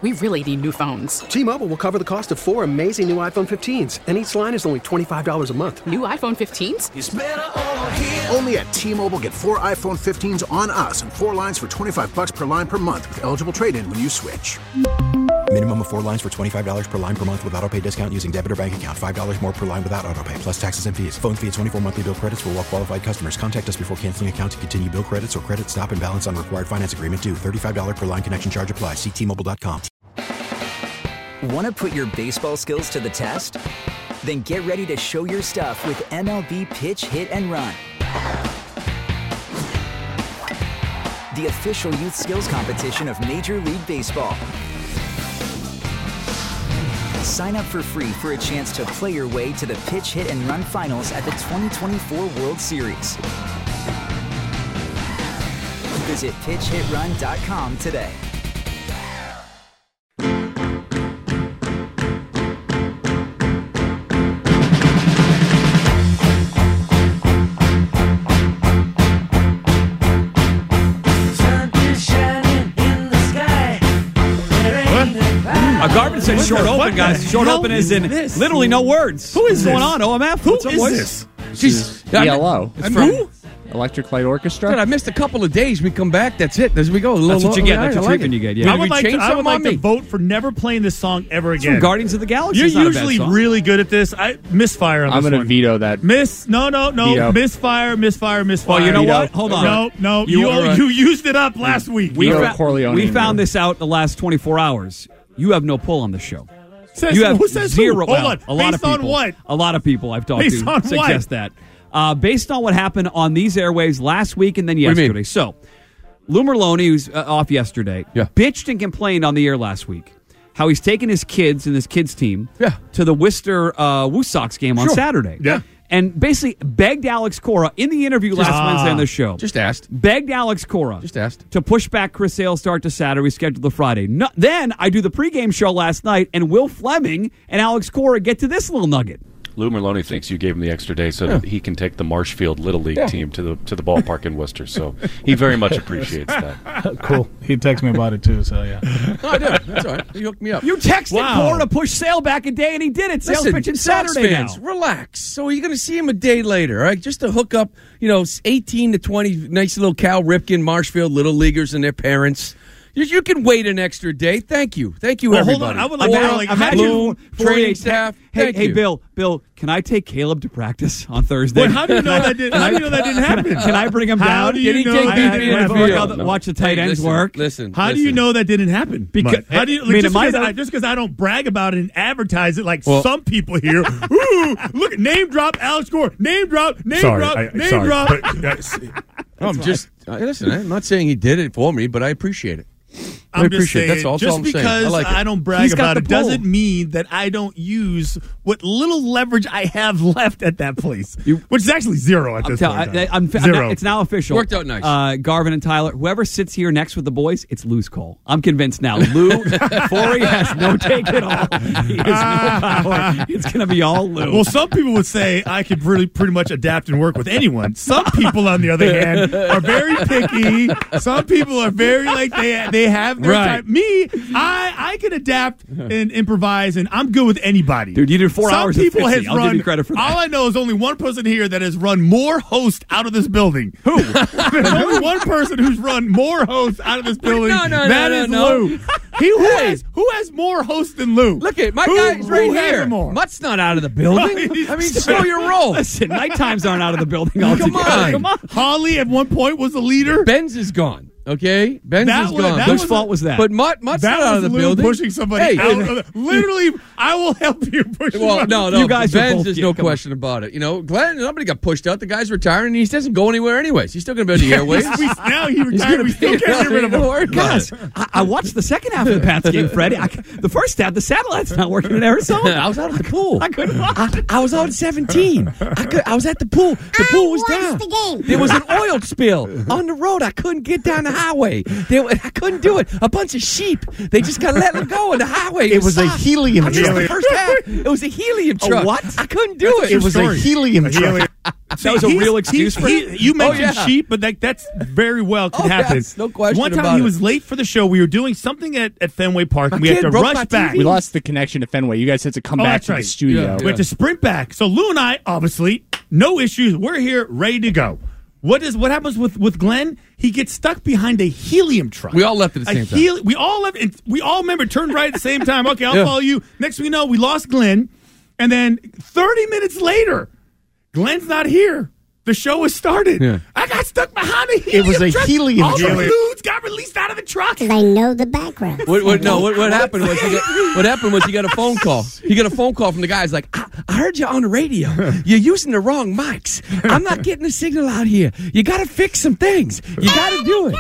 we really need new phones. T-Mobile will cover the cost of 4 amazing new iPhone 15s, and each line is only $25 a month. New iPhone 15s? It's better over here. Only at T-Mobile, get 4 iPhone 15s on us and 4 lines for $25 per line per month with eligible trade-in when you switch. Minimum of 4 lines for $25 per line per month with autopay discount using debit or bank account. $5 more per line without autopay, plus taxes and fees. Phone fee at 24 monthly bill credits for well-qualified customers. Contact us before canceling account to continue bill credits or credit stop and balance on required finance agreement due. $35 per line connection charge applies. See T-Mobile.com. Want to put your baseball skills to the test? Then get ready to show your stuff with MLB Pitch, Hit, and Run. The official youth skills competition of Major League Baseball. Sign up for free for a chance to play your way to the Pitch, Hit, and Run finals at the 2024 World Series. Visit pitchhitrun.com today. Garvin said short open, guys. Short open is in literally no words. Who is What's going on, OMF? Who What's up, is boys? this? She's ELO. It's from who? Electric Light Orchestra. Dude, I missed a couple of days. We come back. That's it. As we go. That's what you get. That's the treatment you get. Yeah. I would like to vote for never playing this song ever again. From Guardians of the Galaxy. You're usually really good at this. Misfire on this one. I'm going to veto that. No. Veto. Misfire. Well, you know what? Hold on. No. You used it up last week. We found this out the last 24 hours. You have no pull on the show. You have zero. Hold on. A lot of people. Based on what? A lot of people I've talked Based to on suggest that. Based on what happened on these airwaves last week and then yesterday. So, Lou Merlone, who's off yesterday, bitched and complained on the air last week how he's taking his kids and his kids' team to the Worcester Woo Sox game on Saturday. Yeah. And basically begged Alex Cora in the interview last Wednesday on the show. Begged Alex Cora. To push back Chris Sale's start to Saturday, scheduled to Friday. No, then I do the pregame show last night, and Will Fleming and Alex Cora get to this little nugget. Lou Merlone thinks you gave him the extra day so that he can take the Marshfield Little League team to the ballpark in Worcester. So he very much appreciates that. Cool. He texted me about it too. So yeah. No, I did. That's all right. He hooked me up. You texted Cora to push Sale back a day, and he did it. Sale's pitching Saturday fans, now. Relax. So you're going to see him a day later, all right? Just to hook up, 18 to 20 nice little Cal Ripken, Marshfield Little Leaguers and their parents. You can wait an extra day. Thank you, everybody. Hold on. I would like to imagine training staff. Hey, Bill, can I take Caleb to practice on Thursday? Wait, how do you know that didn't happen? Can I bring him down? Did he take watch the tight ends work? How do you know that didn't happen? Because just because I don't brag about it and advertise it like some people here. Ooh, look, name drop Alex Cora. Name drop. I'm not saying he did it for me, but I appreciate it. I'm just saying, that's all just I'm because saying. I don't brag about it doesn't mean that I don't use what little leverage I have left at that place, which is actually zero at this point. Zero. It's now official. Worked out nice. Garvin and Tyler, whoever sits here next with the boys, it's Lou's call. I'm convinced now. Lou, Forey has no take at all. He has no power. It's going to be all Lou. Well, some people would say I could really pretty much adapt and work with anyone. Some people, on the other hand, are very picky. Some people are very they have their time. Me, I can adapt and improvise, and I'm good with anybody. Dude, you did 4 hours of 50. I'll give you credit for that. All I know is only one person here that has run more hosts out of this building. Who? There's only one person who's run more hosts out of this building. That is Lou. Who has more hosts than Lou? Look at my guy's right here. Mutt's not out of the building. I mean, slow your roll. Listen, night times aren't out of the building altogether. Come on. Holly at one point was the leader. Benz is gone. Okay, Ben's is gone. Whose fault was that? But Mutt's not out of the building. Pushing somebody out. Literally, I will help you push. Well, no. You guys Ben's, there's no question about it. Glenn, nobody got pushed out. The guy's retiring, and he doesn't go anywhere anyways. He's still going to be on the airwaves. Now he retired. We still can't get rid of him. Guys, I watched the second half of the Pats game, Freddie. The first half, the satellite's not working in Arizona. I was out at the pool. I couldn't watch. I was out at 17. I was at the pool. The pool was down. There was an oil spill on the road. I couldn't get down the highway. I couldn't do it. A bunch of sheep. They just got let go on the highway. It was a helium truck. The first half. It was a helium truck. What? I couldn't do it. It was a helium truck. That was a real excuse for him? You mentioned sheep, but that's very well could happen. Yes, no question One time about he it. was late for the show. We were doing something at Fenway Park, and we had to rush back. We lost the connection to Fenway. You guys had to come back to the studio. We had to sprint back. So Lou and I, obviously, no issues. We're here, ready to go. What happens with Glenn? He gets stuck behind a helium truck. We all left at the same time. We all left. And we all remember turned right at the same time. Okay, I'll follow you. Next thing we know, we lost Glenn, and then 30 minutes later, Glenn's not here. The show has started. Yeah. I got stuck behind a helium It was a truck. helium All truck. the dudes got released out of the truck. Because I know the background. What happened was he got a phone call. He got a phone call from the guy. He's like, I heard you on the radio. You're using the wrong mics. I'm not getting the signal out here. You got to fix some things. You got to do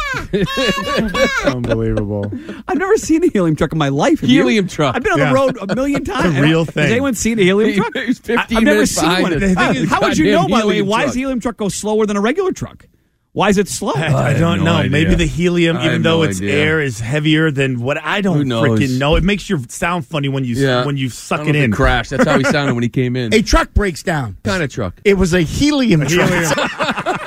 it. Unbelievable. I've never seen a helium truck in my life. Helium truck. I've been on the road a million times. It's a real thing. Has anyone seen a helium truck? He's 15 I've never minutes seen behind one. us. The thing is, How would you know, by the way, helium why truck. does a helium truck go slower than a regular truck? Why is it slow? I don't no know. idea. Maybe the helium, I even have though no its idea. air is heavier than what I don't Who knows? freaking know. It makes you sound funny when you suck it in. Crash. That's how he sounded when he came in. A truck breaks down. Kind of truck. It was a helium truck.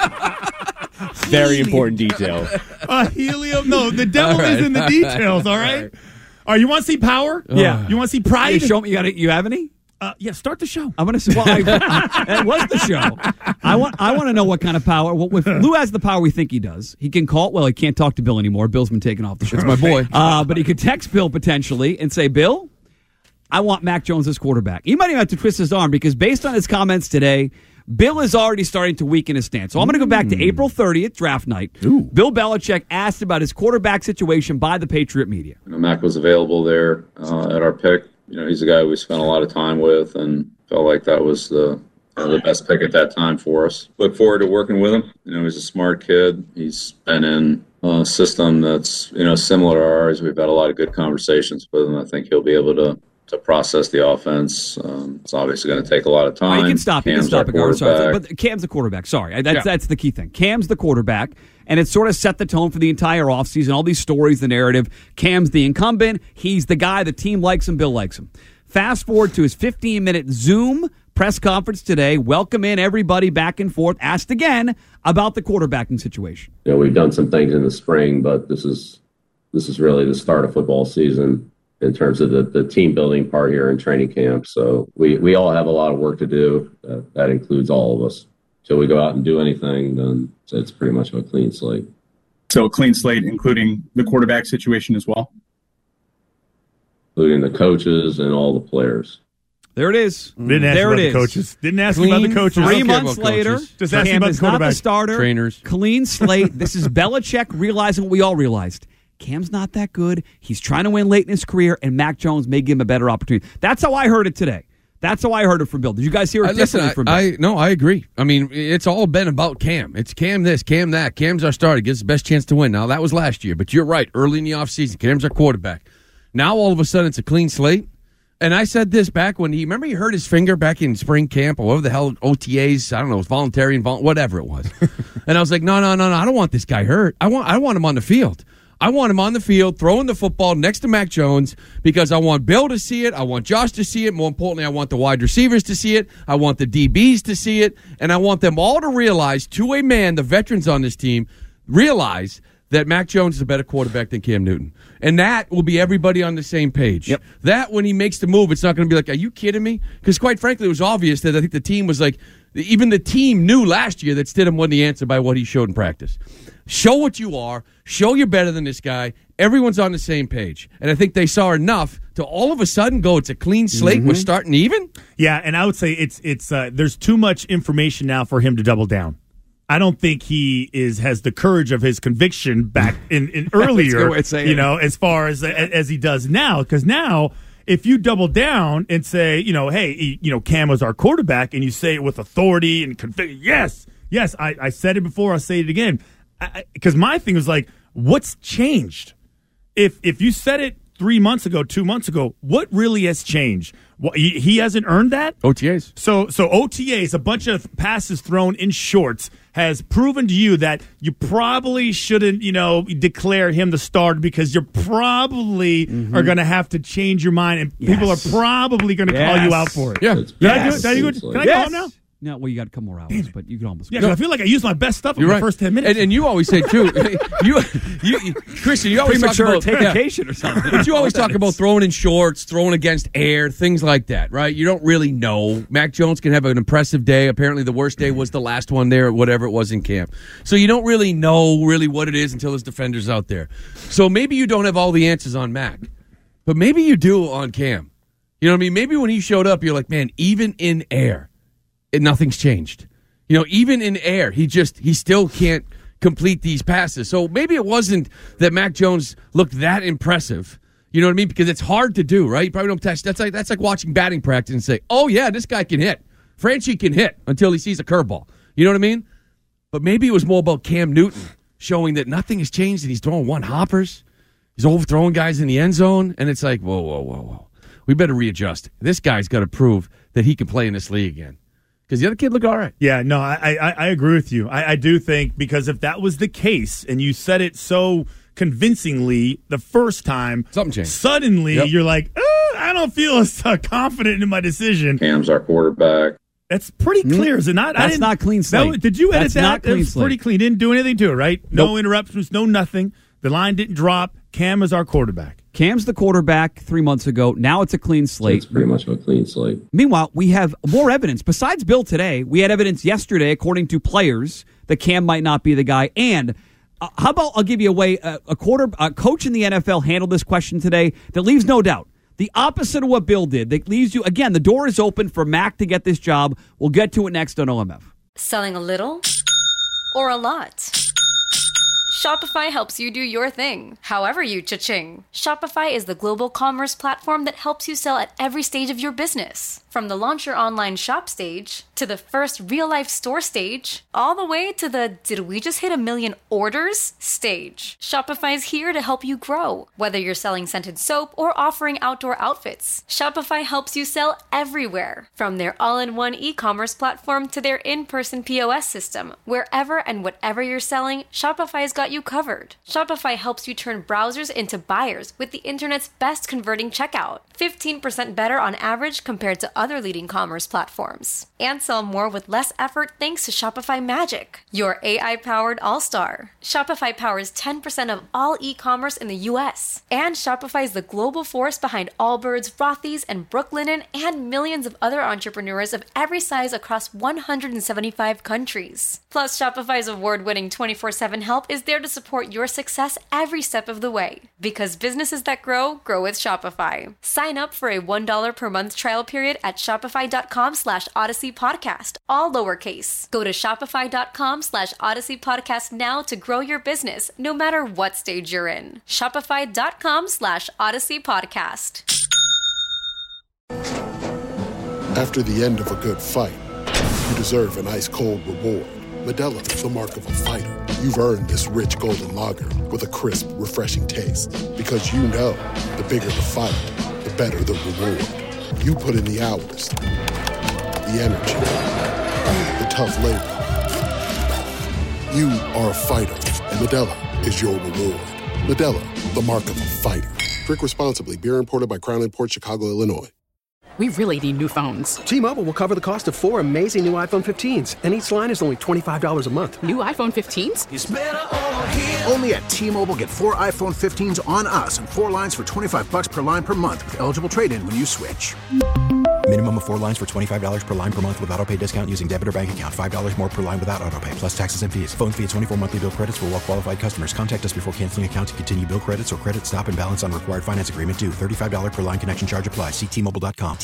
Very important detail. Helium? No, the devil is in the details, all right? All right, you want to see power? Yeah. You want to see pride? Show me. You have any? Yeah, start the show. I'm going to say, that was the show. I want to know what kind of power. If Lou has the power we think he does, he can call. Well, he can't talk to Bill anymore. Bill's been taken off the show. That's my boy. But he could text Bill potentially and say, Bill, I want Mac Jones as quarterback. He might even have to twist his arm because based on his comments today, Bill is already starting to weaken his stance. So I'm going to go back to April 30th, draft night. Bill Belichick asked about his quarterback situation by the Patriot media. Mac was available there at our pick. He's a guy we spent a lot of time with and felt like that was the best pick at that time for us. Look forward to working with him. He's a smart kid. He's been in a system that's, similar to ours. We've had a lot of good conversations with him. I think he'll be able to process the offense. It's obviously going to take a lot of time. You can stop it. Sorry, but Cam's the quarterback. Sorry. That's the key thing. Cam's the quarterback, and it sort of set the tone for the entire offseason. All these stories, the narrative. Cam's the incumbent. He's the guy. The team likes him. Bill likes him. Fast forward to his 15-minute Zoom press conference today. Welcome in everybody back and forth. Asked again about the quarterbacking situation. We've done some things in the spring, but this is really the start of football season in terms of the team building part here in training camp. So we all have a lot of work to do. That includes all of us. Till we go out and do anything, then it's pretty much a clean slate. So a clean slate, including the quarterback situation as well? Including the coaches and all the players. There it is. Didn't ask about the coaches. Didn't ask about the coaches. 3 months later, just ask Cam about is the quarterback. not the starter. Trainers. Clean slate. This is Belichick realizing what we all realized. Cam's not that good. He's trying to win late in his career, and Mac Jones may give him a better opportunity. That's how I heard it today. That's how I heard it from Bill. Did you guys hear it differently from Bill? No, I agree. I mean, it's all been about Cam. It's Cam this, Cam that. Cam's our starter. Gives the best chance to win. Now, that was last year, but you're right. Early in the offseason, Cam's our quarterback. Now, all of a sudden, it's a clean slate. And I said this back when he hurt his finger back in spring camp or whatever the hell, OTAs, I don't know, voluntary, whatever it was. And I was like, no, I don't want this guy hurt. I want him on the field. I want him on the field throwing the football next to Mac Jones because I want Bill to see it. I want Josh to see it. More importantly, I want the wide receivers to see it. I want the DBs to see it. And I want them all to realize, to a man, the veterans on this team, realize that Mac Jones is a better quarterback than Cam Newton. And that will be everybody on the same page. Yep. That, when he makes the move, it's not going to be like, are you kidding me? Because quite frankly, it was obvious that I think the team was like, even the team knew last year that Stidham wasn't the answer by what he showed in practice. Show what you are. Show you're better than this guy. Everyone's on the same page. And I think they saw enough to all of a sudden go, it's a clean slate. We're starting even. Yeah, and I would say it's there's too much information now for him to double down. I don't think he has the courage of his conviction back in earlier, as far as he does now. Because now, if you double down and say, hey, Cam was our quarterback, and you say it with authority and conviction, yes, I said it before, I'll say it again. Because my thing was like, what's changed? If you said it 3 months ago, 2 months ago, what really has changed? He hasn't earned that? OTAs. So OTAs, a bunch of passes thrown in shorts, has proven to you that you probably shouldn't, declare him the starter because you're probably are going to have to change your mind, and people are probably going to call you out for it. Yeah. Can I call him now? No, well, you got a couple more hours, but you can almost. Yeah, I feel like I used my best stuff in You're the right. first 10 minutes. And you always say, too, you Christian, you always talk about take vacation or something. But you always talk about throwing in shorts, throwing against air, things like that, right? You don't really know. Mac Jones can have an impressive day. Apparently the worst day was the last one there, whatever it was in camp. So you don't really know what it is until his defender's out there. So maybe you don't have all the answers on Mac, but maybe you do on Cam. You know what I mean? Maybe when he showed up, you're like, man, even in air, nothing's changed. You know, even in air, he still can't complete these passes. So maybe it wasn't that Mac Jones looked that impressive. You know what I mean? Because it's hard to do, right? You probably don't test. That's like watching batting practice and say, oh, yeah, this guy can hit. Franchi can hit until he sees a curveball. You know what I mean? But maybe it was more about Cam Newton showing that nothing has changed and he's throwing one hoppers. He's overthrowing guys in the end zone. And it's like, whoa. We better readjust. This guy's got to prove that he can play in this league again. Because the other kid looked all right. Yeah, no, I agree with you. I do think, because if that was the case and you said it so convincingly the first time, something changed. Suddenly you're like, I don't feel as confident in my decision. Cam's our quarterback. That's pretty clear, is it not? That's not clean slate. Did you edit That's that? not clean It was pretty slate. clean. Didn't do anything to it, right? No interruptions, no nothing. The line didn't drop. Cam is our quarterback. Cam's the quarterback 3 months ago. Now it's a clean slate. It's pretty much a clean slate. Meanwhile, we have more evidence. Besides Bill today, we had evidence yesterday, according to players, that Cam might not be the guy. And how about I'll give you away a coach in the NFL handled this question today that leaves no doubt. The opposite of what Bill did. That leaves you, again, the door is open for Mac to get this job. We'll get to it next on OMF. Selling a little or a lot? Shopify helps you do your thing, however you cha-ching. Shopify is the global commerce platform that helps you sell at every stage of your business. From the launch your online shop stage, to the first real-life store stage, all the way to the did we just hit 1 million orders stage. Shopify's here to help you grow. Whether you're selling scented soap or offering outdoor outfits, Shopify helps you sell everywhere. From their all-in-one e-commerce platform to their in-person POS system, wherever and whatever you're selling, Shopify's got you covered. Shopify helps you turn browsers into buyers with the internet's best converting checkout. 15% better on average compared to other leading commerce platforms. And sell more with less effort thanks to Shopify Magic, your AI-powered all-star. Shopify powers 10% of all e-commerce in the U.S. And Shopify is the global force behind Allbirds, Rothy's, and Brooklinen, and millions of other entrepreneurs of every size across 175 countries. Plus, Shopify's award-winning 24/7 help is there to support your success every step of the way. Because businesses that grow with Shopify. Sign up for a $1 per month trial period at shopify.com/Odyssey Podcast, all lowercase. Go to shopify.com/Odyssey Podcast now to grow your business, no matter what stage you're in. Shopify.com/Odyssey Podcast. After the end of a good fight, you deserve an ice-cold reward. Modelo, the mark of a fighter. You've earned this rich golden lager with a crisp, refreshing taste. Because you know, the bigger the fight, the better the reward. You put in the hours, the energy, the tough labor. You are a fighter, and Modelo is your reward. Modelo, the mark of a fighter. Drink responsibly. Beer imported by Crown Imports, Chicago, Illinois. We really need new phones. T-Mobile will cover the cost of 4 amazing new iPhone 15s, and each line is only $25 a month. New iPhone 15s? It's better over here. Only at T-Mobile, get 4 iPhone 15s on us and 4 lines for $25 per line per month with eligible trade-in when you switch. Minimum of 4 lines for $25 per line per month with autopay discount using debit or bank account. $5 more per line without autopay, plus taxes and fees. Phone fee at 24 monthly bill credits for well-qualified customers. Contact us before canceling account to continue bill credits or credit stop and balance on required finance agreement due. $35 per line connection charge applies. See T-Mobile.com.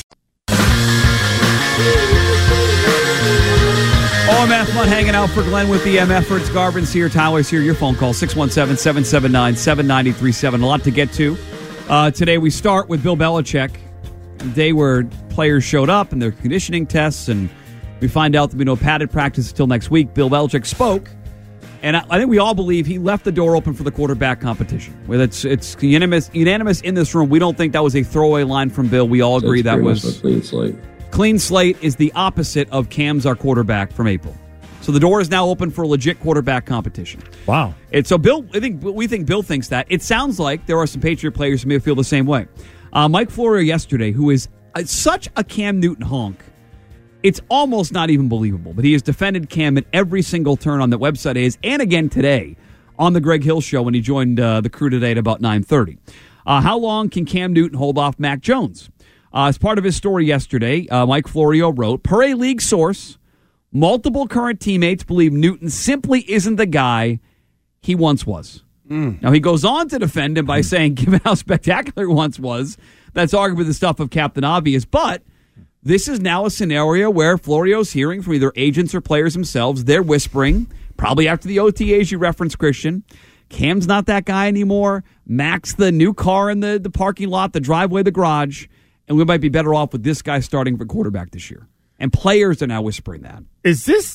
OMF fun hanging out for Glenn with the MFers. Garvin's here. Tyler's here. Your phone call, 617-779-7937. A lot to get to. Today we start with Bill Belichick. The day where players showed up and their conditioning tests, and we find out there'll be no padded practice until next week. Bill Belichick spoke, and I think we all believe he left the door open for the quarterback competition. Whether it's unanimous in this room. We don't think that was a throwaway line from Bill. We all agree that was a clean slate. Clean slate is the opposite of Cam's our quarterback from April. So the door is now open for a legit quarterback competition. Wow. And so Bill, we think Bill thinks that. It sounds like there are some Patriot players who may feel the same way. Mike Florio yesterday, who is such a Cam Newton honk, It's almost not even believable, but he has defended Cam at every single turn on that website is, and again today on the Greg Hill Show when he joined the crew today at about 9:30. How long can Cam Newton hold off Mac Jones? As part of his story yesterday, Mike Florio wrote, per a league source, multiple current teammates believe Newton simply isn't the guy he once was. Now, he goes on to defend him by saying, given how spectacular he once was, that's arguably the stuff of Captain Obvious. But this is now a scenario where Florio's hearing from either agents or players themselves. They're whispering, probably after the OTAs you referenced, Christian, Cam's not that guy anymore. Mac's the new car in the parking lot, the driveway, the garage. And we might be better off with this guy starting for quarterback this year. And players are now whispering that. Is this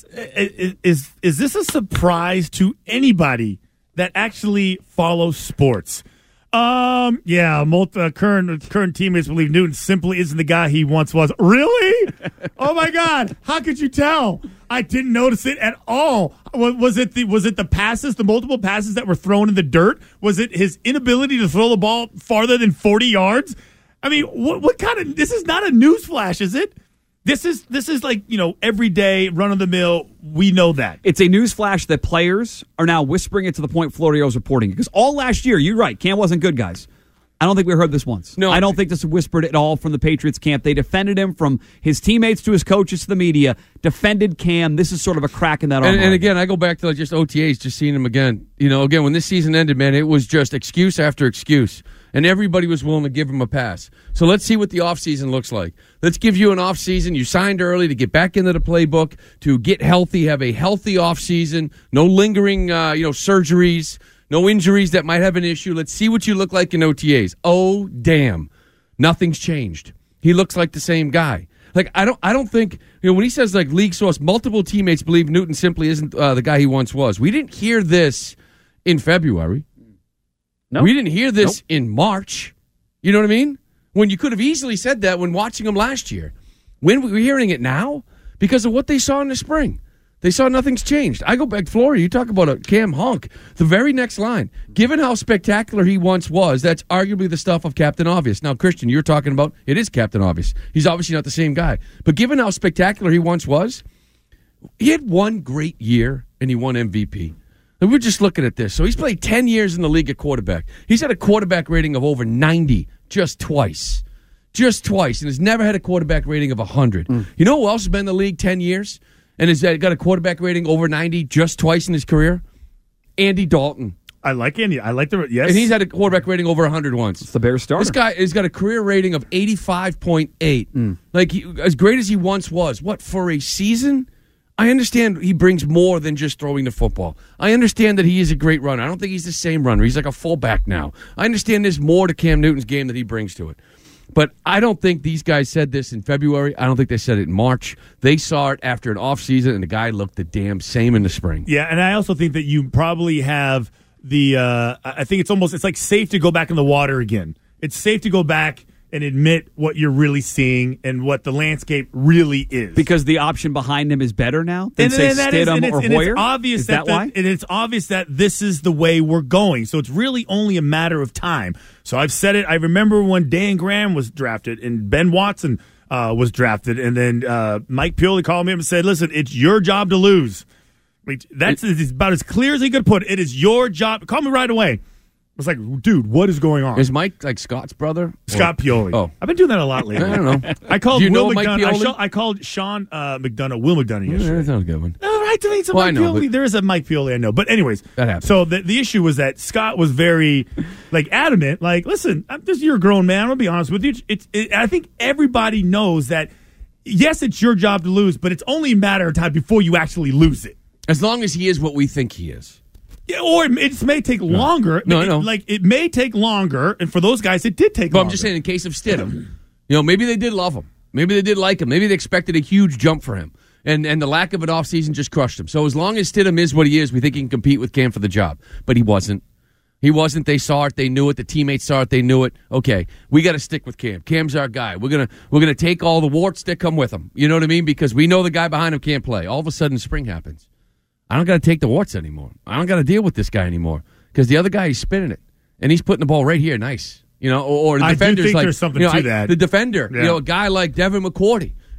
a surprise to anybody that actually follows sports? Current teammates believe Newton simply isn't the guy he once was. Really? Oh my God! How could you tell? I didn't notice it at all. Was it the passes, the multiple passes that were thrown in the dirt? Was it his inability to throw the ball farther than 40 yards? I mean, what kind of? This is not a news flash, is it? This is like, everyday run-of-the-mill. We know that. It's a news flash that players are now whispering it to the point Florio's reporting. Because all last year, you're right, Cam wasn't good, guys. I don't think we heard this once. No, I don't think this was whispered at all from the Patriots camp. They defended him from his teammates to his coaches to the media, defended Cam. This is sort of a crack in that armor. And again, I go back to just OTAs, just seeing him again. Again, when this season ended, man, it was just excuse after excuse. And everybody was willing to give him a pass. So let's see what the offseason looks like. Let's give you an offseason. You signed early to get back into the playbook, to get healthy, have a healthy offseason, no lingering surgeries, no injuries that might have an issue. Let's see what you look like in OTAs. Oh, damn. Nothing's changed. He looks like the same guy. Like, I don't think, when he says, like, league source, multiple teammates believe Newton simply isn't the guy he once was. We didn't hear this in February. No. We didn't hear this in March. You know what I mean? When you could have easily said that when watching him last year. When we're hearing it now? Because of what they saw in the spring. They saw nothing's changed. I go back to Florida. You talk about a Cam Hunk. The very next line. Given how spectacular he once was, that's arguably the stuff of Captain Obvious. Now, Christian, you're talking about, it is Captain Obvious. He's obviously not the same guy. But given how spectacular he once was, he had one great year and he won MVP. And we're just looking at this. So he's played 10 years in the league at quarterback. He's had a quarterback rating of over 90 just twice. Just twice. And has never had a quarterback rating of 100. You know who else has been in the league 10 years and has got a quarterback rating over 90 just twice in his career? Andy Dalton. I like Andy. I like yes. And he's had a quarterback rating over 100 once. It's the Bears starter. This guy has got a career rating of 85.8. Like, as great as he once was. What, for a season? I understand he brings more than just throwing the football. I understand that he is a great runner. I don't think he's the same runner. He's like a fullback now. I understand there's more to Cam Newton's game that he brings to it. But I don't think these guys said this in February. I don't think they said it in March. They saw it after an offseason, and the guy looked the damn same in the spring. Yeah, and I also think that you probably have I think it's like safe to go back in the water again. It's safe to go back and admit what you're really seeing and what the landscape really is. Because the option behind him is better now than, say, Stidham or Hoyer? It's obvious is that why? And it's obvious that this is the way we're going. So it's really only a matter of time. So I've said it. I remember when Dan Graham was drafted and Ben Watson was drafted. And then Mike Pioli called me up and said, listen, it's your job to lose. That's about as clear as he could put it. It is your job. Call me right away. I was like, dude, what is going on? Is Mike like Scott's brother? Scott Pioli. Oh. I've been doing that a lot lately. I don't know. I called Will McDonough. I called Sean McDonough, Will McDonough yesterday. That sounds a good one. All right, to me, it's a Mike Pioli. There is a Mike Pioli I know. But anyways, that happens. So the issue was that Scott was very adamant. Like, listen, you're a grown man. I'm going to be honest with you. I think everybody knows that, yes, it's your job to lose, but it's only a matter of time before you actually lose it. As long as he is what we think he is. Yeah, or it may take longer. No, I know. It may take longer, and for those guys, it did take longer. I'm just saying, in case of Stidham, maybe they did love him. Maybe they did like him. Maybe they expected a huge jump for him. And the lack of an offseason just crushed him. So as long as Stidham is what he is, we think he can compete with Cam for the job. But he wasn't. He wasn't. They saw it. They knew it. The teammates saw it. They knew it. Okay, we got to stick with Cam. Cam's our guy. We're gonna take all the warts that come with him. You know what I mean? Because we know the guy behind him can't play. All of a sudden, spring happens. I don't got to take the warts anymore. I don't got to deal with this guy anymore because the other guy, he's spinning it and he's putting the ball right here, nice. Or the defender's I do think like there's something to that. The defender, a guy like Devin McCourty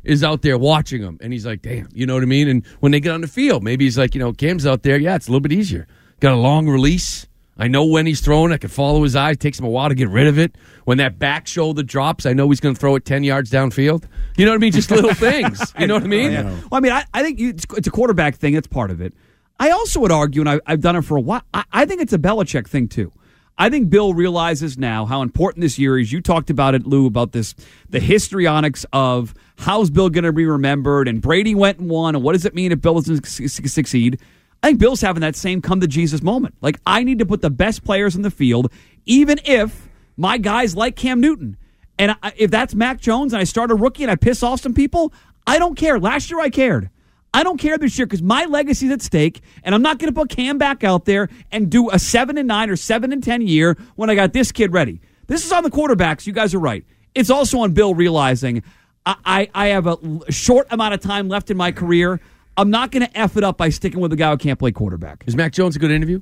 is out there watching him, and he's like, damn, you know what I mean? And when they get on the field, maybe he's like, Cam's out there, it's a little bit easier. Got a long release. I know when he's throwing, I can follow his eyes. It takes him a while to get rid of it. When that back shoulder drops, I know he's going to throw it 10 yards downfield. You know what I mean? Just little things. You know what I mean? Well, I mean, I think it's a quarterback thing. That's part of it. I also would argue, and I've done it for a while, I think it's a Belichick thing, too. I think Bill realizes now how important this year is. You talked about it, Lou, about this, the histrionics of how's Bill going to be remembered, and Brady went and won, and what does it mean if Bill doesn't succeed? I think Bill's having that same come-to-Jesus moment. Like, I need to put the best players in the field, even if my guys like Cam Newton. And if that's Mac Jones and I start a rookie and I piss off some people, I don't care. Last year I cared. I don't care this year because my legacy's at stake, and I'm not going to put Cam back out there and do a 7-9 or 7-10 year when I got this kid ready. This is on the quarterbacks. You guys are right. It's also on Bill realizing I have a short amount of time left in my career. I'm not going to F it up by sticking with a guy who can't play quarterback. Is Mac Jones a good interview?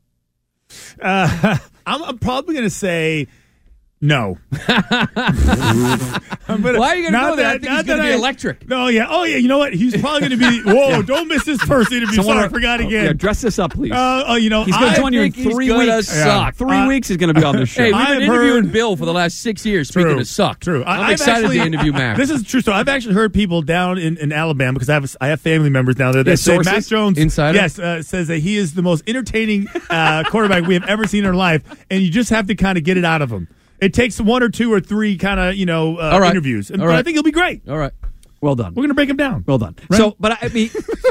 I'm probably going to say no. Why are you going to know that? I think he's going to be electric. No, yeah. Oh, yeah. You know what? He's probably going to be. Whoa! Don't miss this first interview. Sorry, I forgot again. Yeah, dress this up, please. He's going to join you in 3 weeks. Suck. 3 weeks he's going to be on this show. Hey, we've been interviewing Bill for the last 6 years. Speaking of suck, true. I'm excited to interview Mac. This is true. So I've actually heard people down in Alabama because I have family members down there that say Mac Jones, insider, says that he is the most entertaining quarterback we have ever seen in our life, and you just have to kind of get it out of him. It takes 1 or 2 or 3 kind of, interviews. But I think he'll be great. All right. Well done. We're going to break him down. Well done. Right? So, but I mean,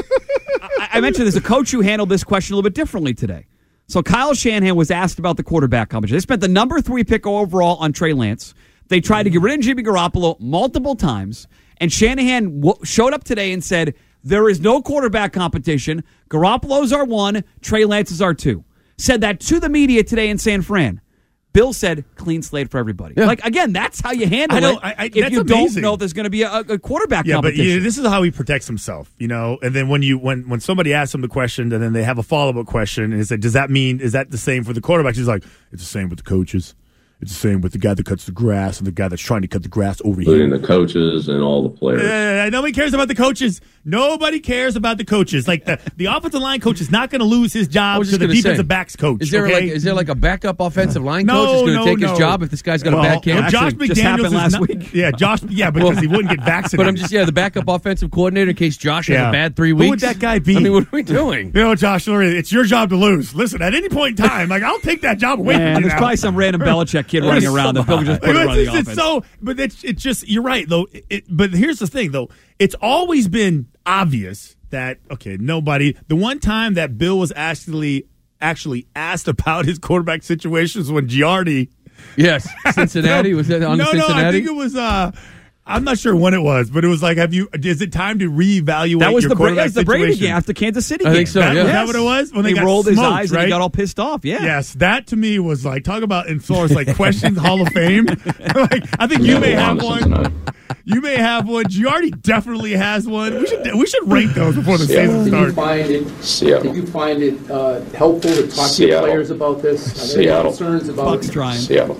I mentioned there's a coach who handled this question a little bit differently today. So Kyle Shanahan was asked about the quarterback competition. They spent the number 3 pick overall on Trey Lance. They tried to get rid of Jimmy Garoppolo multiple times. And Shanahan showed up today and said, there is no quarterback competition. Garoppolo's our 1. Trey Lance is our 2. Said that to the media today in San Fran. Bill said, clean slate for everybody. Yeah. Like, again, that's how you handle it if you don't know if there's going to be a quarterback competition. But this is how he protects himself, And then when somebody asks him the question and then they have a follow-up question and he said, is that the same for the quarterbacks? He's like, it's the same with the coaches. It's the same with the guy that cuts the grass and the guy that's trying to cut the grass over here. Including the coaches and all the players. Nobody cares about the coaches. Nobody cares about the coaches. Like the offensive line coach is not going to lose his job to the defensive backs coach. Is there like a backup offensive line coach that's going to take his job if this guy's got a bad camp? Josh McDaniels just happened last week. Yeah, because he wouldn't get vaccinated. But I'm just the backup offensive coordinator in case Josh has a bad 3 weeks. Who would that guy be? I mean, what are we doing? Josh, it's your job to lose. Listen, at any point in time, I'll take that job away from you. There's probably some random Belichick kid running around that Bill just put it on the offense. But it's just, you're right, though. But here's the thing, though. It's always been obvious that, the one time that Bill was actually asked about his quarterback situations when Giardi. Yes, Cincinnati. Was that on Cincinnati? No, I think it was, I'm not sure when it was, but it was like, is it time to reevaluate that was your the quarterback situation? Brady game after Kansas City game. I think so, Was that what it was? When he they rolled smoked, his eyes right? and he got all pissed off, yeah. Yes, that to me was like, talk about in Florida, like questions Hall of Fame. I think you may have one. You may have one. Giardi definitely has one. We should rank those before the season starts. Did you find it helpful to talk to your players about this? Are there any concerns about Bucks trying. Seattle.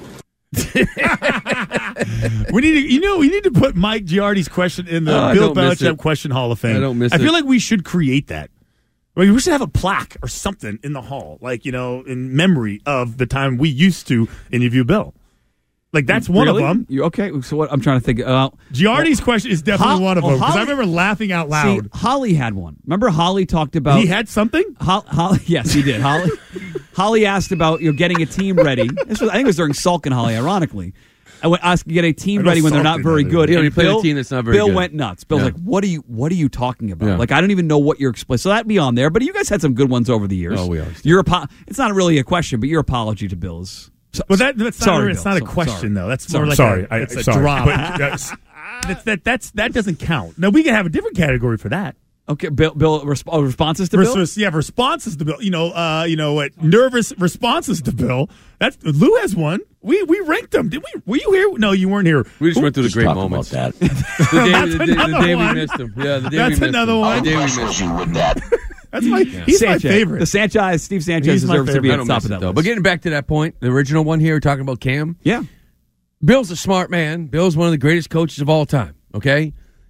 We need to put Mike Giardi's question in the Bill Belichick Question Hall of Fame. I don't miss it. I feel like we should create that. We should have a plaque or something in the hall, in memory of the time we used to interview Bill. Like, that's one of them. Okay, so what I'm trying to think. Giardi's question is definitely one of them, because I remember laughing out loud. See, Holly had one. Remember Holly talked about... He had something? Holly, yes, he did. Holly asked about getting a team ready. I think it was during Sulk and Holly, ironically. I went asked to get a team ready when they're not very good. He played a team that's not very good. Bill went nuts. Bill's like, what are you talking about? Yeah. Like, I don't even know what you're explaining. So that'd be on there. But you guys had some good ones over the years. Oh, we always do. It's not really a question, but your apology to Bill is... Well, that's not a question, though. That's more like it's a drop. That doesn't count. Now, we can have a different category for that. Okay, Bill responses to Bill? Yeah, responses to Bill. What nervous responses to Bill. Lou has one. We ranked them. Did we? Were you here? No, you weren't here. We just went through the great moments. About that. the day we missed him. Yeah, the day that's we missed another him. one. The day we missed him with that. He's my favorite. Steve Sanchez deserves to be at the top of that list. But getting back to that point, the original one here, talking about Cam. Yeah. Bill's a smart man. Bill's one of the greatest coaches of all time, okay?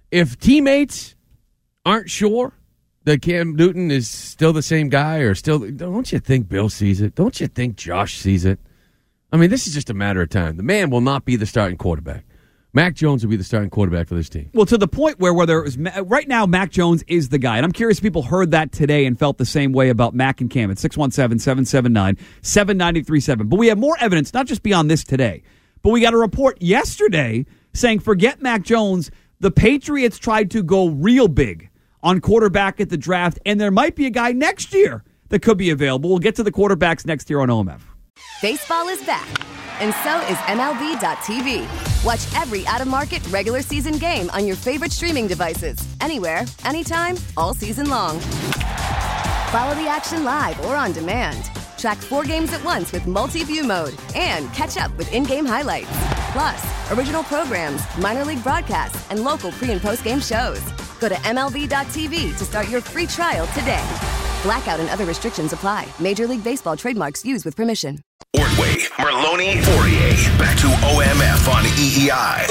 if teammates aren't sure that Cam Newton is still the same guy or still, don't you think Bill sees it? Don't you think Josh sees it? I mean, this is just a matter of time. The man will not be the starting quarterback. Mac Jones will be the starting quarterback for this team. Well, to the point where whether it was right now, Mac Jones is the guy. And I'm curious if people heard that today and felt the same way about Mac and Cam at 617-779-7937. But we have more evidence, not just beyond this today, but we got a report yesterday saying, forget Mac Jones, the Patriots tried to go real big on quarterback at the draft, and there might be a guy next year that could be available. We'll get to the quarterbacks next year on OMF. Baseball is back, and so is MLB.tv. Watch every out-of-market regular season game on your favorite streaming devices, anywhere, anytime, all season long. Follow the action live or on demand. Track 4 games at once with multi-view mode and catch up with in-game highlights. Plus, original programs, minor league broadcasts, and local pre- and post-game shows. Go to MLB.tv to start your free trial today. Blackout and other restrictions apply. Major League Baseball trademarks used with permission. Ordway, Merloni, Fourier. Back to OMF on EEI.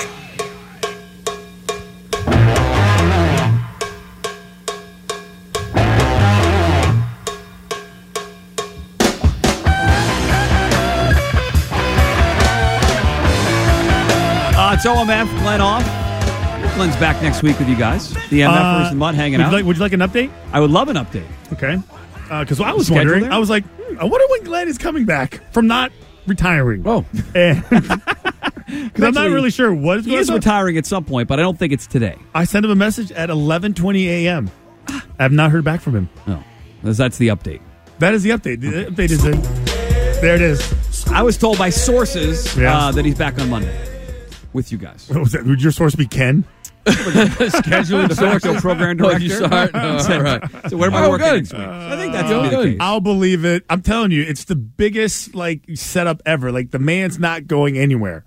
It's OMF, Glenn off. Glenn's back next week with you guys. The MFers and Mutt hanging out. Would you like an update? I would love an update. Okay. Because I was wondering, I was like, I wonder when Glenn is coming back from not retiring. Oh. Because I'm not really sure what is going on. He is retiring at some point, but I don't think it's today. I sent him a message at 11:20 a.m. I have not heard back from him. No. That's the update. That is the update. The update is in. There it is. I was told by sources that he's back on Monday with you guys. What was that? Would your source be Ken? Scheduling source, program director. You saw it? All right. So where am I working next week? I think that's the case. I'll believe it. I'm telling you, it's the biggest setup ever. Like, the man's not going anywhere.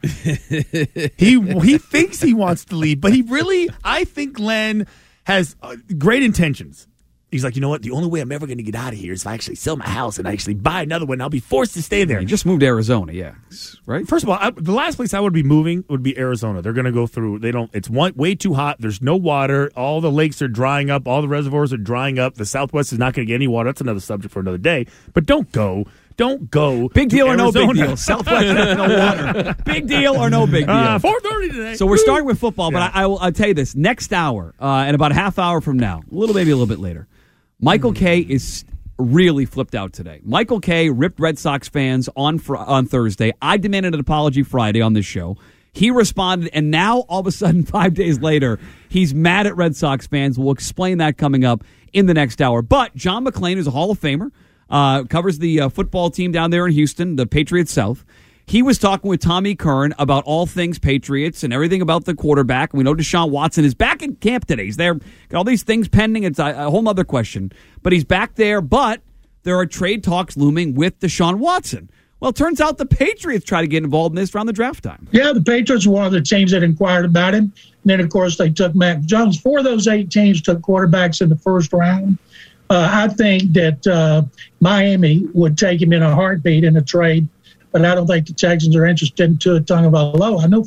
He thinks he wants to leave, but I think Glenn has great intentions. He's like, you know what? The only way I'm ever going to get out of here is if I actually sell my house and I actually buy another one. I'll be forced to stay there. He just moved to Arizona, right? First of all, the last place I would be moving would be Arizona. They're going to go through. It's way too hot. There's no water. All the lakes are drying up. All the reservoirs are drying up. The Southwest is not going to get any water. That's another subject for another day. But don't go. Don't go. Big deal or no big deal? Southwest has no water. Big deal or no big deal? 4:30 today. So we're starting with football, but I'll tell you this. Next hour, and about a half hour from now, maybe a little bit later, Michael Kay is really flipped out today. Michael Kay ripped Red Sox fans on Thursday. I demanded an apology Friday on this show. He responded, and now all of a sudden, 5 days later, he's mad at Red Sox fans. We'll explain that coming up in the next hour. But John McClain is a Hall of Famer, covers the football team down there in Houston, the Patriots South. He was talking with Tommy Kern about all things Patriots and everything about the quarterback. We know Deshaun Watson is back in camp today. He's there. Got all these things pending. It's a whole other question. But he's back there. But there are trade talks looming with Deshaun Watson. Well, it turns out the Patriots try to get involved in this around the draft time. Yeah, the Patriots were one of the teams that inquired about him. And then, of course, they took Mac Jones. 4 of those 8 teams took quarterbacks in the first round. I think that Miami would take him in a heartbeat in a trade. But I don't think the Texans are interested in Tua Tagovailoa. I know.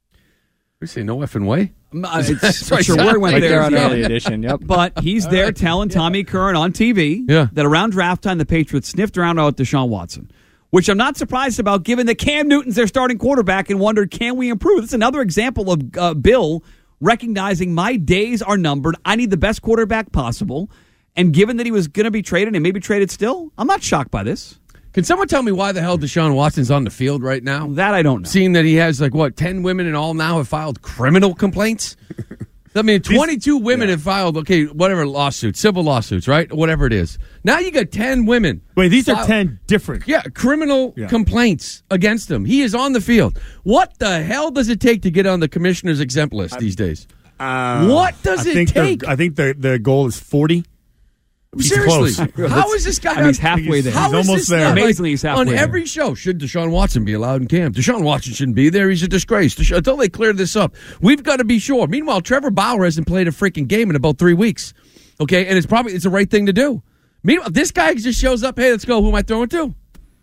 We say no effing way. Sure, word went there on early edition. Yep. But he's there telling Tommy Kern on TV that around draft time the Patriots sniffed around about Deshaun Watson, which I'm not surprised about given that Cam Newton's their starting quarterback and wondered, can we improve? This is another example of Bill recognizing my days are numbered. I need the best quarterback possible. And given that he was going to be traded and maybe traded still, I'm not shocked by this. Can someone tell me why the hell Deshaun Watson's on the field right now? That I don't know. Seeing that he has 10 women in all now have filed criminal complaints? I mean, 22 women have filed, whatever lawsuits, civil lawsuits, right? Whatever it is. Now you got 10 women. Wait, these are 10 different. Yeah, criminal complaints against him. He is on the field. What the hell does it take to get on the commissioner's exempt list these days? What does it take? I think the goal is 40. Seriously, how is this guy? He's halfway there. He's almost there. Amazingly, he's halfway on there. every show. Should Deshaun Watson be allowed in camp? Deshaun Watson shouldn't be there. He's a disgrace. Until they clear this up, we've got to be sure. Meanwhile, Trevor Bauer hasn't played a freaking game in about 3 weeks. Okay, and it's the right thing to do. Meanwhile, this guy just shows up. Hey, let's go. Who am I throwing to?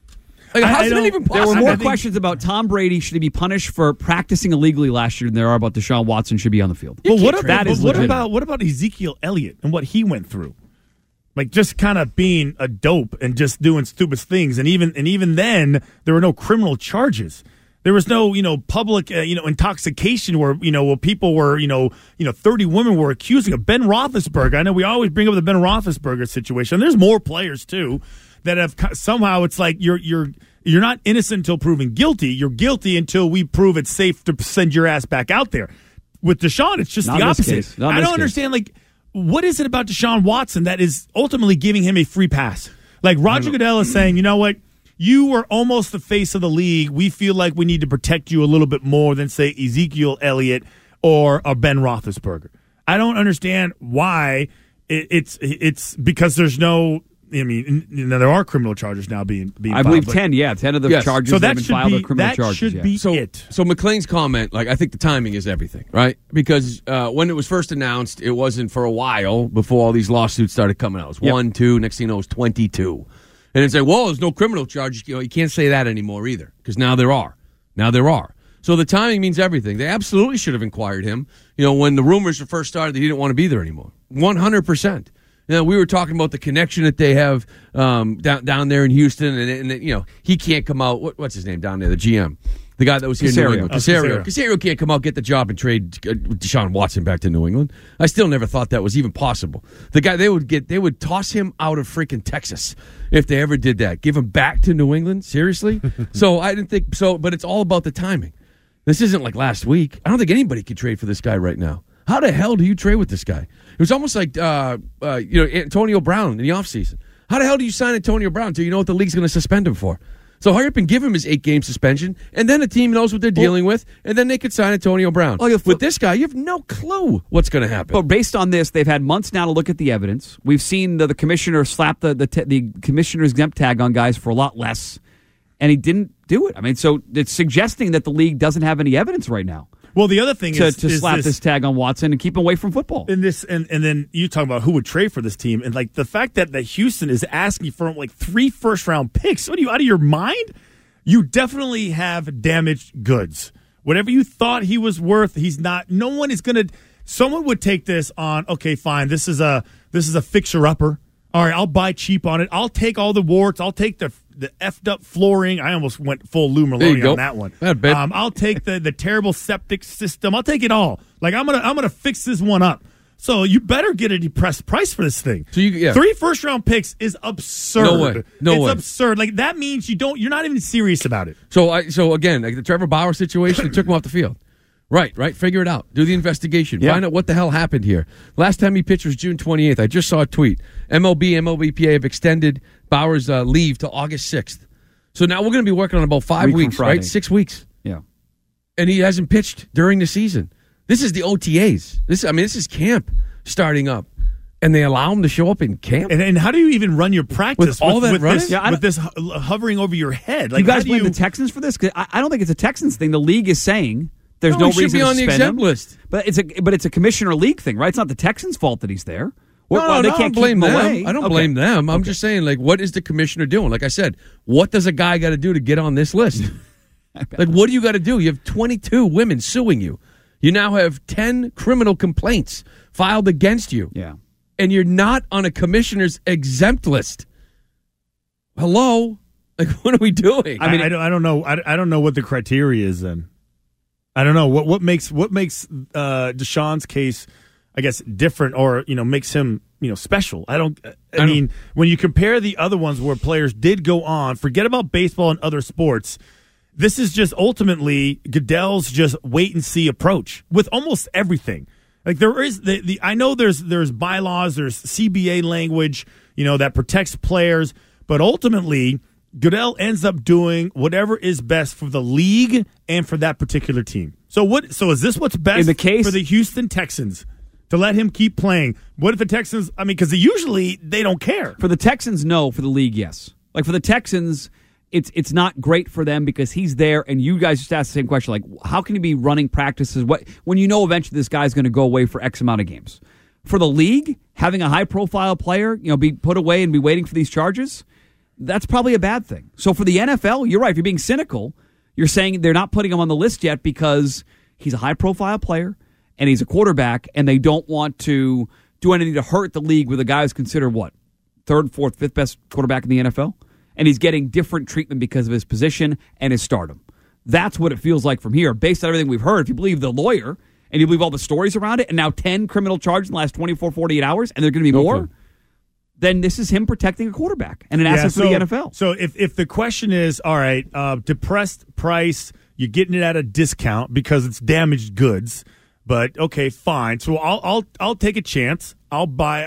Like, how's it even possible? There were more questions about Tom Brady. Should he be punished for practicing illegally last year than there are about Deshaun Watson should be on the field? Well, what about Ezekiel Elliott and what he went through? Like, just kind of being a dope and just doing stupid things, and even then there were no criminal charges. There was no, public, intoxication where, where people were, 30 women were accusing of Ben Roethlisberger. I know we always bring up the Ben Roethlisberger situation. There's more players too that have somehow it's like you're not innocent until proven guilty. You're guilty until we prove it's safe to send your ass back out there. With Deshaun, it's just the opposite. I don't understand. Like, what is it about Deshaun Watson that is ultimately giving him a free pass? Like Roger Goodell is saying, you know what? You were almost the face of the league. We feel like we need to protect you a little bit more than, say, Ezekiel Elliott or Ben Roethlisberger. I don't understand why it's because there's no. I mean, there are criminal charges now being I believe 10. Yeah, 10 of the charges that have been filed are criminal charges. That should be it. So McClain's comment, like, I think the timing is everything, right? Because when it was first announced, it wasn't for a while before all these lawsuits started coming out. It was 1, 2, next thing you know, it was 22. And it's like, well, there's no criminal charges. You can't say that anymore either, because now there are. So the timing means everything. They absolutely should have inquired him. When the rumors first started that he didn't want to be there anymore. 100%. We were talking about the connection that they have down there in Houston, and he can't come out. What's his name down there? The GM. The guy that was here in New England. Caserio can't come out, get the job, and trade Deshaun Watson back to New England. I still never thought that was even possible. The guy, they would toss him out of freaking Texas if they ever did that. Give him back to New England? Seriously? So I didn't think so, but it's all about the timing. This isn't like last week. I don't think anybody could trade for this guy right now. How the hell do you trade with this guy? It was almost like Antonio Brown in the offseason. How the hell do you sign Antonio Brown until you know what the league's going to suspend him for? So hurry up and give him his 8-game suspension, and then the team knows what they're dealing with, and then they could sign Antonio Brown. With this guy, you have no clue what's going to happen. But based on this, they've had months now to look at the evidence. We've seen the commissioner slap the commissioner's exempt tag on guys for a lot less, and he didn't do it. I mean, so it's suggesting that the league doesn't have any evidence right now. Well, the other thing is to slap this tag on Watson and keep him away from football. And then you talk about who would trade for this team, and like the fact that Houston is asking for like 3 first-round picks. What are you, out of your mind? You definitely have damaged goods. Whatever you thought he was worth, he's not. No one is going to. Someone would take this on. Okay, fine. This is a fixer-upper. All right, I'll buy cheap on it. I'll take all the warts. I'll take the effed up flooring. I almost went full Lou Merlone on that one. I'll take the terrible septic system. I'll take it all. Like I'm gonna fix this one up. So you better get a depressed price for this thing. So 3 first-round picks is absurd. No way. It's absurd. Like that means you're not even serious about it. So again, like the Trevor Bauer situation, they took him off the field. Right. Figure it out. Do the investigation. Find out what the hell happened here. Last time he pitched was June 28th. I just saw a tweet. MLBPA have extended Bauer's leave to August 6th. So now we're going to be working on about 5 weeks, right? 6 weeks. Yeah. And he hasn't pitched during the season. This is the OTAs. This is camp starting up. And they allow him to show up in camp? And how do you even run your practice with all that running? With this hovering over your head? Like, you guys blame the Texans for this? 'Cause I don't think it's a Texans thing. The league is saying there's no reason to be on the exempt list. But it's a commissioner league thing, right? It's not the Texans' fault that he's there. They can't blame them. I don't blame them. I'm just saying, like, what is the commissioner doing? Like I said, what does a guy got to do to get on this list? Like, what do you got to do? You have 22 women suing you. You now have 10 criminal complaints filed against you. Yeah. And you're not on a commissioner's exempt list. Hello? Like, what are we doing? I mean, I don't know. I don't know what the criteria is then. I don't know what makes Deshaun's case, I guess, different, or makes him special. I mean, when you compare the other ones where players did go on, forget about baseball and other sports. This is just ultimately Goodell's just wait and see approach with almost everything. Like there is I know there's bylaws, there's CBA language, that protects players, but ultimately Goodell ends up doing whatever is best for the league and for that particular team. So is this what's best in the case for the Houston Texans? To let him keep playing? What if the Texans, because they don't care. For the Texans, no. For the league, yes. Like for the Texans, it's not great for them because he's there, and you guys just asked the same question, like, how can you be running practices when eventually this guy's going to go away for X amount of games? For the league, having a high-profile player, be put away and be waiting for these charges, that's probably a bad thing. So for the NFL, you're right. If you're being cynical, you're saying they're not putting him on the list yet because he's a high-profile player and he's a quarterback, and they don't want to do anything to hurt the league with a guy who's considered, what, third, fourth, fifth best quarterback in the NFL? And he's getting different treatment because of his position and his stardom. That's what it feels like from here. Based on everything we've heard, if you believe the lawyer and you believe all the stories around it, and now 10 criminal charges in the last 24, 48 hours, and there are going to be more, then this is him protecting a quarterback and an asset for the NFL. So if the question is, all right, depressed price, you're getting it at a discount because it's damaged goods, but okay, fine. So I'll take a chance. I'm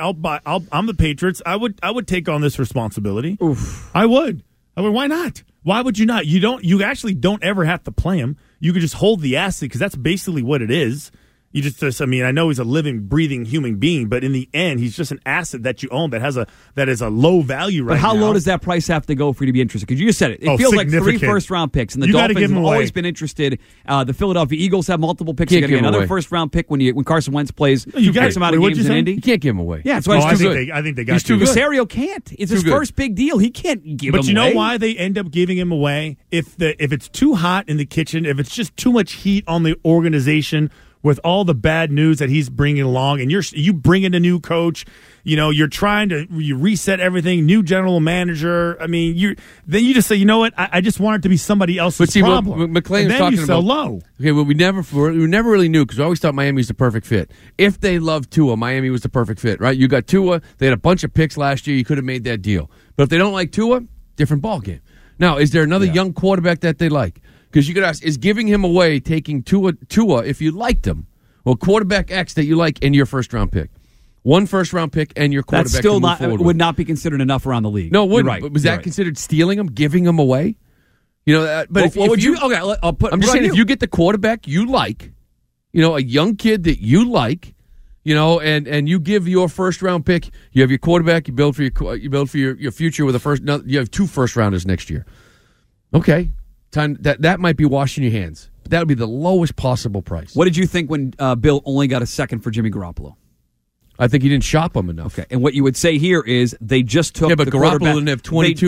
the Patriots. I would take on this responsibility. Oof. I would. Why not? Why would you not? You actually don't ever have to play him. You could just hold the asset because that's basically what it is. You just, I mean, I know he's a living, breathing human being, but in the end, he's just an asset that you own that is a low value right now. But how low does that price have to go for you to be interested? Because you just said it. It feels like 3 first-round picks, and the Dolphins have always been interested. The Philadelphia Eagles have multiple picks. You're going to get another first-round pick when Carson Wentz plays X amount of games in Indy. You can't give him away. Yeah, that's why he's too good. I think they got he's too good. Casario can't. It's his first big deal. He can't give him away. But you know why they end up giving him away? If it's too hot in the kitchen, if it's just too much heat on the organization, with all the bad news that he's bringing along, and you bring in a new coach, you're trying to reset everything, new general manager. I mean, then you just say, you know what? I just want it to be somebody else's problem. What McClain's then talking you sell about, low. Okay, well, we never really knew because we always thought Miami was the perfect fit. If they loved Tua, Miami was the perfect fit, right? You got Tua. They had a bunch of picks last year. You could have made that deal. But if they don't like Tua, different ballgame. Now, is there another young quarterback that they like? Because you could ask, is giving him away, taking Tua if you liked him? Well, quarterback X that you like in your first-round pick. 1 first-round pick and your quarterback. That's still would not be considered enough around the league. No, it wouldn't. Right. But was that considered stealing him, giving him away? But what would you? Okay, I'm just saying, if you get the quarterback you like, a young kid that you like, and you give your first-round pick, you have your quarterback, you build for your future with a first. No, you have 2 first-rounders next year. Okay, time that might be washing your hands. But that would be the lowest possible price. What did you think when Bill only got a second for Jimmy Garoppolo? I think he didn't shop him enough. Okay, and what you would say here is they just took but Garoppolo didn't have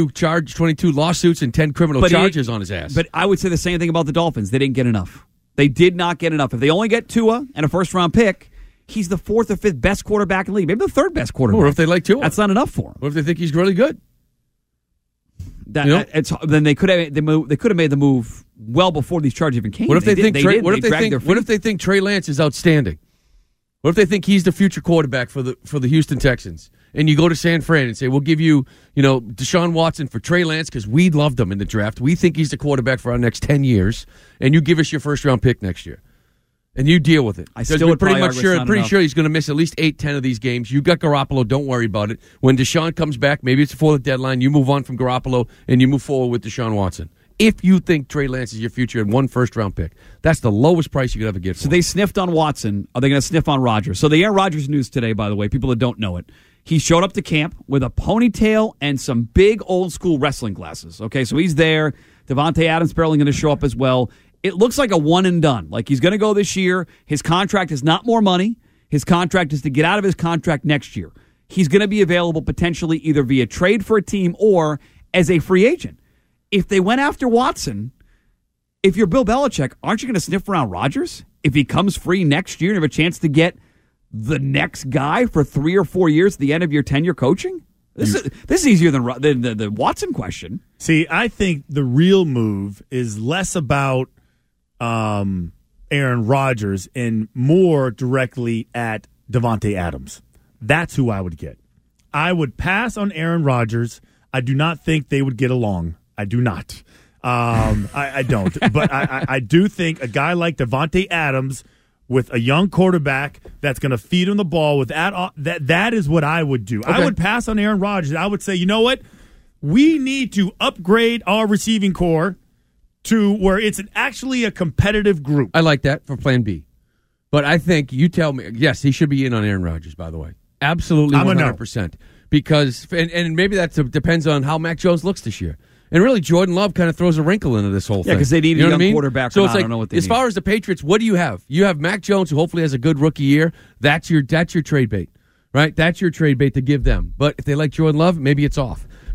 22 lawsuits and 10 criminal charges on his ass. But I would say the same thing about the Dolphins. They didn't get enough. They did not get enough. If they only get Tua and a first-round pick, he's the 4th or 5th best quarterback in the league. Maybe the 3rd best quarterback. Or if they like Tua. That's not enough for him. What if they think he's really good? Then they could have made the move well before these charges even came. What if they think Trey Lance is outstanding? What if they think he's the future quarterback for the Houston Texans? And you go to San Fran and say, we'll give you, Deshaun Watson for Trey Lance because we loved him in the draft. We think he's the quarterback for our next 10 years, and you give us your first-round pick next year. And you deal with it. I still would pretty sure he's going to miss at least 8-10 of these games. You got Garoppolo. Don't worry about it. When Deshaun comes back, maybe it's before the deadline. You move on from Garoppolo and you move forward with Deshaun Watson. If you think Trey Lance is your future and 1 first-round pick, that's the lowest price you could ever get. So they sniffed on Watson. Are they going to sniff on Rodgers? So the Aaron Rodgers news today, by the way, people that don't know it, he showed up to camp with a ponytail and some big old-school wrestling glasses. Okay, so he's there. Devontae Adams barely going to show up as well. It looks like a one and done. Like he's going to go this year. His contract is not more money. His contract is to get out of his contract next year. He's going to be available potentially either via trade for a team or as a free agent. If they went after Watson, if you're Bill Belichick, aren't you going to sniff around Rodgers? If he comes free next year and have a chance to get the next guy for 3 or 4 years at the end of your tenure coaching? This is easier than the Watson question. See, I think the real move is less about Aaron Rodgers and more directly at Devontae Adams. That's who I would get. I would pass on Aaron Rodgers. I do not think they would get along. I do not. I don't. But I do think a guy like Devontae Adams with a young quarterback that's going to feed him the ball with that is what I would do. Okay. I would pass on Aaron Rodgers. I would say, you know what? We need to upgrade our receiving core to where it's actually a competitive group. I like that for plan B. But I think you tell me, yes, he should be in on Aaron Rodgers, by the way. Absolutely 100%. Because, and maybe that depends on how Mac Jones looks this year. And really, Jordan Love kind of throws a wrinkle into this whole thing. Yeah, because they need a young quarterback. So it's like, I don't know what they as need. Far as the Patriots, what do you have? You have Mac Jones, who hopefully has a good rookie year. That's your trade bait, right? That's your trade bait to give them. But if they like Jordan Love, maybe it's off.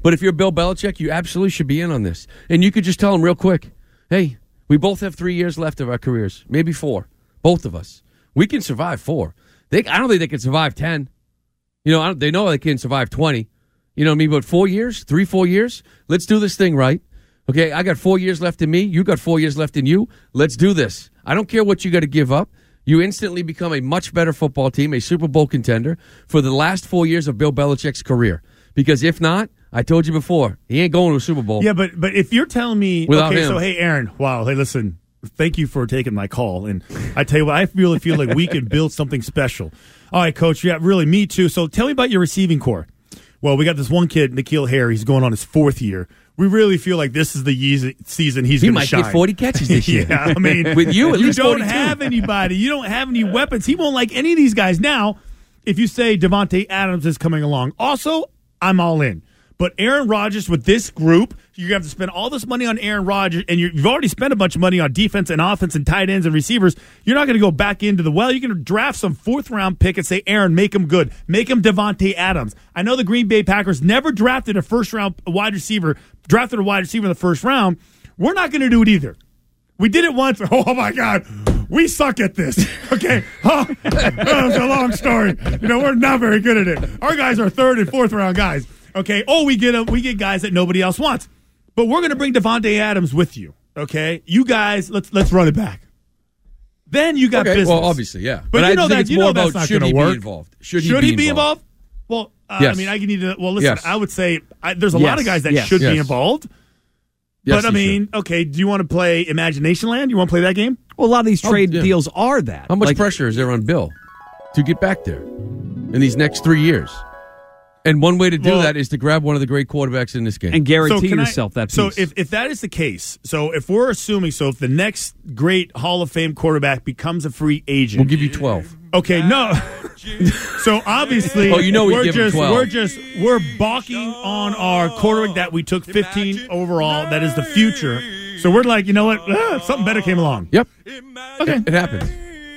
But if you're Bill Belichick, you absolutely should be in on this. And you could just tell him real quick, hey, we both have 3 years left of our careers, maybe 4, both of us. We can survive 4. I don't think they can survive 10. They know they can survive 20. You know what I mean? But 4 years, 3-4 years, let's do this thing right. Okay, I got 4 years left in me. You got 4 years left in you. Let's do this. I don't care what you got to give up. You instantly become a much better football team, a Super Bowl contender for the last 4 years of Bill Belichick's career. Because if not, I told you before, he ain't going to a Super Bowl. Yeah, but if you're telling me, without him. So hey, Aaron, wow, hey, listen, thank you for taking my call. And I tell you what, I really feel like we can build something special. All right, Coach, yeah, really, me too. So tell me about your receiving core. Well, we got this one kid, N'Keal Harry. He's going on his 4th year. We really feel like this is the season he's going to shine. He might get 40 catches this year. Yeah, I mean, with you, at least you don't 42. have anybody. You don't have any weapons. He won't like any of these guys. Now, if you say Davante Adams is coming along, also, I'm all in. But Aaron Rodgers with this group, you have to spend all this money on Aaron Rodgers, and you've already spent a bunch of money on defense and offense and tight ends and receivers. You're not going to go back into the well. You're going to draft some 4th-round pick and say, Aaron, make him good. Make him Davante Adams. I know the Green Bay Packers never drafted a first-round wide receiver, drafted a wide receiver in the first round. We're not going to do it either. We did it once. Oh, my God. We suck at this. Okay. It's a long story. We're not very good at it. Our guys are 3rd and 4th-round guys. Okay. Oh, we get guys that nobody else wants. But we're going to bring Davante Adams with you. Okay. You guys, let's run it back. Then you got business. Well, obviously, yeah. But I think it's more about not should he work. be involved? Should he be involved? Well, yes. I mean, I need to. Well, listen. Yes. I would say there's a lot of guys that should be involved. Yes, but I mean, okay. Do you want to play Imagination Land? You want to play that game? Well, a lot of these trade deals are that. How much pressure is there on Bill to get back there in these next 3 years? And one way to do that is to grab one of the great quarterbacks in this game. And guarantee yourself that piece. So if that is the case, so if we're assuming, if the next great Hall of Fame quarterback becomes a free agent. We'll give you 12. Okay, no. So obviously, we're balking on our quarterback that we took 15 overall. That is the future. So we're like, you know what? Something better came along. Yep. Okay. It happens.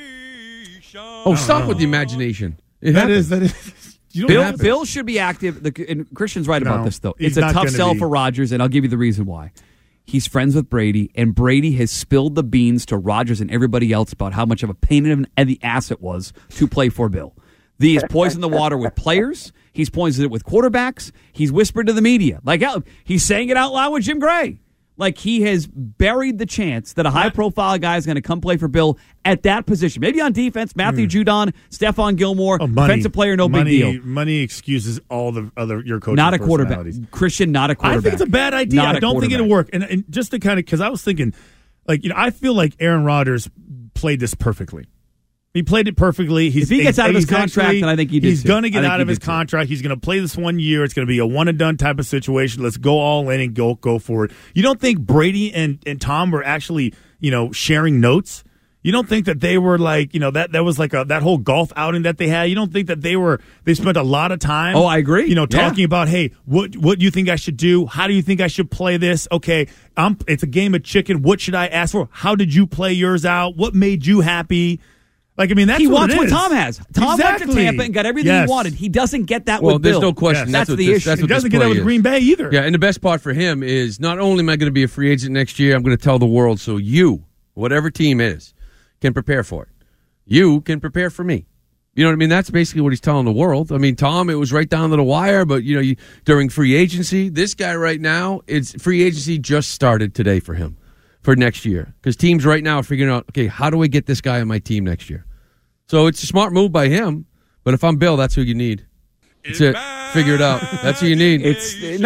Oh, stop with the imagination. That is. Bill should be active. And Christian's right about this, though. It's a tough sell for Rodgers, and I'll give you the reason why. He's friends with Brady, and Brady has spilled the beans to Rodgers and everybody else about how much of a pain in the ass it was to play for Bill. He has poisoned the water with players. He's poisoned it with quarterbacks. He's whispered to the media. He's saying it out loud with Jim Gray. He has buried the chance that a high-profile guy is going to come play for Bill at that position. Maybe on defense, Matthew Judon, Stephon Gilmore, defensive player, big deal. Money excuses all the other your coaches' not a quarterback. Christian, not a quarterback. I think it's a bad idea. I don't think it'll work. And just to kind of, because I was thinking, I feel like Aaron Rodgers played this perfectly. He played it perfectly. If he gets out of his contract, then I think he did. He's going to get out of his contract. He's going to play this 1 year. It's going to be a one-and-done type of situation. Let's go all in and go for it. You don't think Brady and Tom were actually, sharing notes? You don't think that they were that was like that whole golf outing that they had? You don't think that they spent a lot of time? Oh, I agree. Talking about, hey, what do you think I should do? How do you think I should play this? Okay, it's a game of chicken. What should I ask for? How did you play yours out? What made you happy? That's he what wants it what is. Tom has. Tom went to Tampa and got everything he wanted. He doesn't get that with Bill. There's no question. Yes. That's the issue. He doesn't get that with Green Bay either. Yeah, and the best part for him is not only am I going to be a free agent next year, I'm going to tell the world so you, whatever team is, can prepare for it. You can prepare for me. You know what I mean? That's basically what he's telling the world. I mean, Tom, it was right down to the wire, but during free agency, this guy right now, free agency just started today for him for next year because teams right now are figuring out, okay, how do I get this guy on my team next year? So it's a smart move by him, but if I'm Bill, that's who you need. That's it. Figure it out. That's who you need. The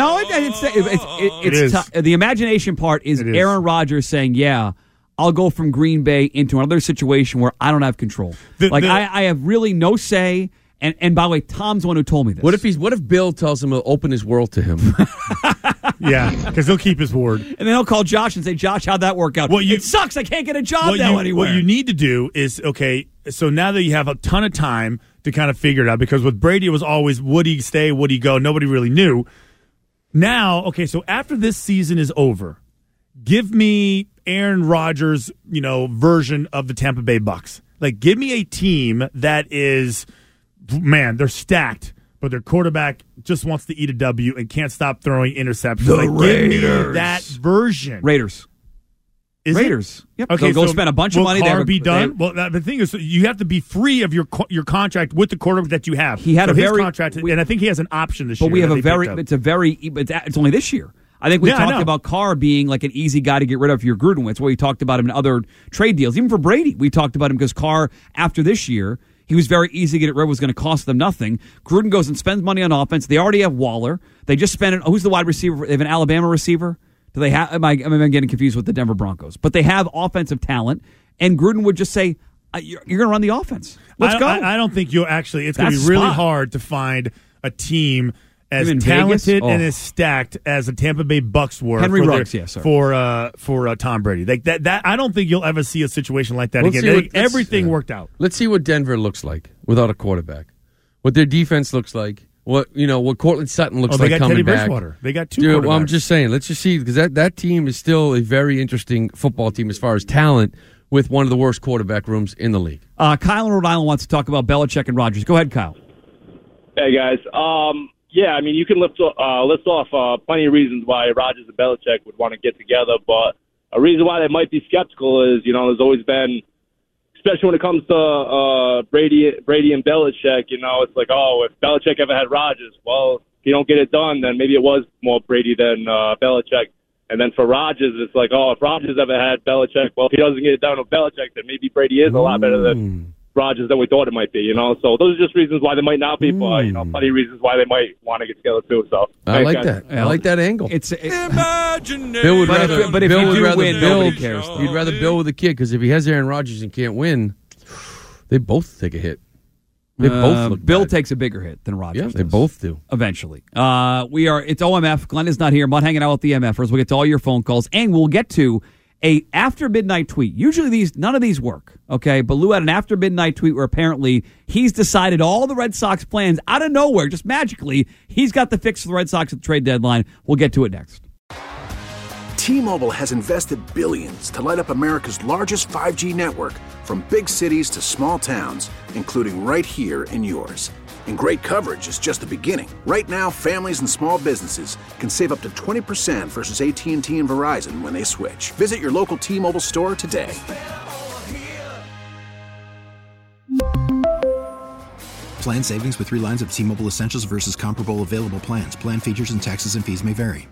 imagination part is Aaron Rodgers saying, "Yeah, I'll go from Green Bay into another situation where I don't have control. I have really no say." And by the way, Tom's the one who told me this. What if Bill tells him to open his world to him? Yeah, because he'll keep his word. And then he'll call Josh and say, Josh, how'd that work out? It sucks. I can't get a job now anywhere. What you need to do is, okay, so now that you have a ton of time to kind of figure it out, because with Brady it was always, would he stay, would he go? Nobody really knew. Now, okay, so after this season is over, give me Aaron Rodgers, version of the Tampa Bay Bucks. Give me a team that is, man, they're stacked. but their quarterback just wants to eat a W and can't stop throwing interceptions. The Raiders. Give me that version. Raiders. Raiders. Yep. Okay, they'll go spend a bunch of money. Will Carr be done? Well, the thing is, you have to be free of your contract with the quarterback that you have. He had his contract, and I think he has an option this year. But we have it's only this year. I think we talked about Carr being like an easy guy to get rid of if you're Gruden. It's why we talked about him in other trade deals. Even for Brady, we talked about him because Carr, after this year, he was very easy to get rid of, was going to cost them nothing. Gruden goes and spends money on offense. They already have Waller. They just spent it. Who's the wide receiver? They have an Alabama receiver. Do they have? Am I getting confused with the Denver Broncos? But they have offensive talent, and Gruden would just say, "You're going to run the offense. Let's go." I don't think you'll actually. It's going to be really hard to find a team as talented and as stacked as the Tampa Bay Bucks were for Tom Brady. Like that, I don't think you'll ever see a situation like that again. Everything worked out. Let's see what Denver looks like without a quarterback. What their defense looks like. What Cortland Sutton looks like coming back. They got two quarterbacks. Well, I'm just saying. Let's just see, because that team is still a very interesting football team as far as talent, with one of the worst quarterback rooms in the league. Kyle in Rhode Island wants to talk about Belichick and Rodgers. Go ahead, Kyle. Hey guys. Yeah, I mean you can list off plenty of reasons why Rodgers and Belichick would want to get together, but a reason why they might be skeptical is there's always been, especially when it comes to Brady and Belichick, it's like, oh, if Belichick ever had Rodgers, well, if you don't get it done, then maybe it was more Brady than Belichick. And then for Rodgers, it's like, oh, if Rodgers ever had Belichick, well, if he doesn't get it done with Belichick, then maybe Brady is a lot better than Rodgers than we thought it might be. So those are just reasons why they might not be, but plenty of reasons why they might want to get together too. So I like that. I like that angle. Bill would rather, but if you do win, nobody cares. You'd rather Bill with the kid, because if he has Aaron Rodgers and can't win, they both take a hit. They both look Bill bad. takes a bigger hit than Rodgers. Yeah, they both do. Eventually. It's OMF. Glenn is not here. Mutt hanging out with the MFers. We'll get to all your phone calls, and we'll get to a after midnight tweet. Usually none of these work, okay? But Lou had an after midnight tweet where apparently he's decided all the Red Sox plans out of nowhere, just magically. He's got the fix for the Red Sox at the trade deadline. We'll get to it next. T-Mobile has invested billions to light up America's largest 5G network, from big cities to small towns, including right here in yours. And great coverage is just the beginning. Right now, families and small businesses can save up to 20% versus AT&T and Verizon when they switch. Visit your local T-Mobile store today. Plan savings with 3 lines of T-Mobile Essentials versus comparable available plans. Plan features and taxes and fees may vary.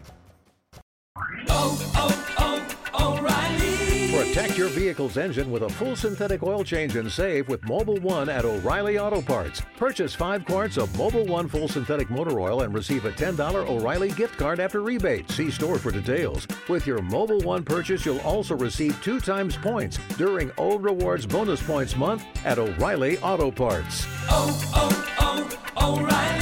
Protect your vehicle's engine with a full synthetic oil change and save with Mobil 1 at O'Reilly Auto Parts. Purchase 5 quarts of Mobil 1 full synthetic motor oil and receive a $10 O'Reilly gift card after rebate. See store for details. With your Mobil 1 purchase, you'll also receive 2 times points during O Rewards Bonus Points Month at O'Reilly Auto Parts. O'Reilly.